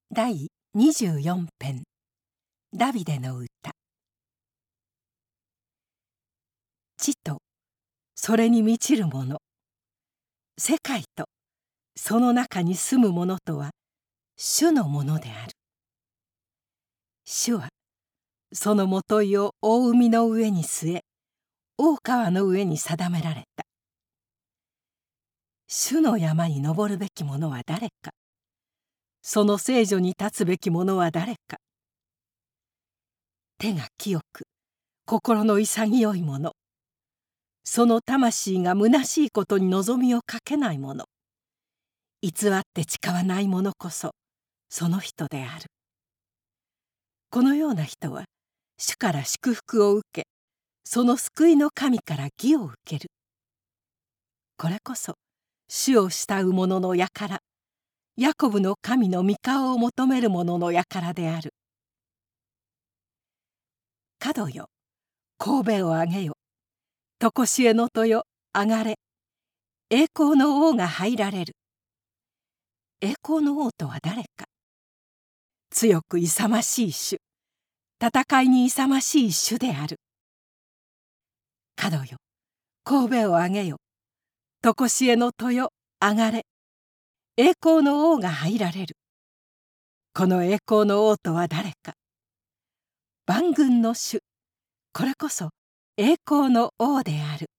第24編ダビデの歌。地とそれに満ちるもの、世界とその中に住むものとは主のものである。主はそのもといを大海の上に据え、大川の上に定められた。主の山に登るべきものは誰か、その聖所に立つべきものは誰か。手が清く心の潔いもの、その魂が虚しいことに望みをかけないもの、偽って誓わないものこそその人である。このような人は主から祝福を受け、その救いの神から義を受ける。これこそ主を慕う者の輩、ヤコブの神の御顔を求める者の輩である。角よ、頭を上げよ、常しえの戸よ、上がれ。栄光の王が入られる。栄光の王とは誰か。強く勇ましい主、戦いに勇ましい主である。角よ、頭を上げよ、常しえの戸よ、上がれ。栄光の王が入られる。この栄光の王とは誰か。万軍の主、これこそ栄光の王である。